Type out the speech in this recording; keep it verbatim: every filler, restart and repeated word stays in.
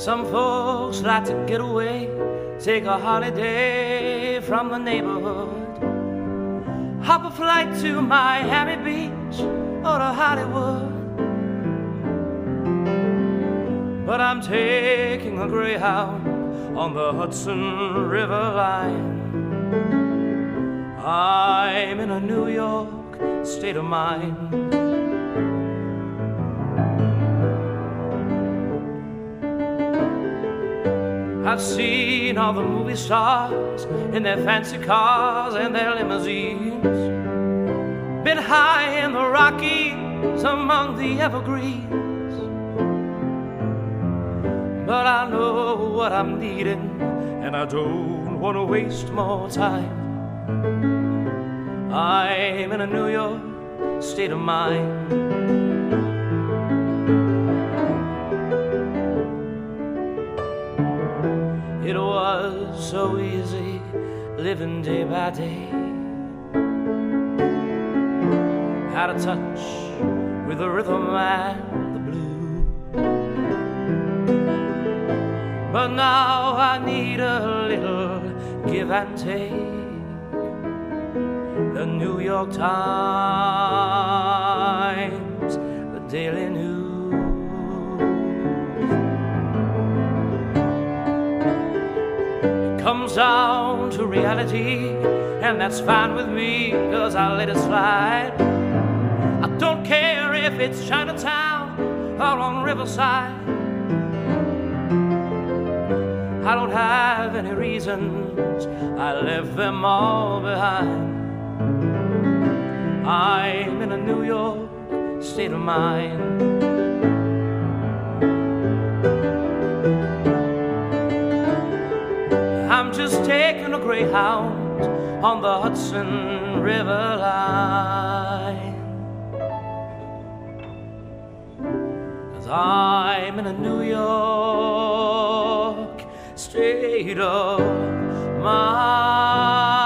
Some folks like to get away, take a holiday from the neighborhood, hop a flight to Miami Beach or to Hollywood. But I'm taking a Greyhound on the Hudson River line. I'm in a New York state of mind. I've seen all the movie stars in their fancy cars and their limousines, been high in the Rockies among the evergreens. But I know what I'm needing, and I don't want to waste more time. I'm in a New York state of mind. It was so easy living day by day, out of touch with the rhythm and the blues. But now I need a little give and take. The New York Times, the Daily News. Comes down to reality, and that's fine with me, cause I let it slide. I don't care if it's Chinatown or on Riverside. I don't have any reasons, I left them all behind. I'm in a New York state of mind. I'm just taking a Greyhound on the Hudson River line, 'cause I'm in a New York state of mind.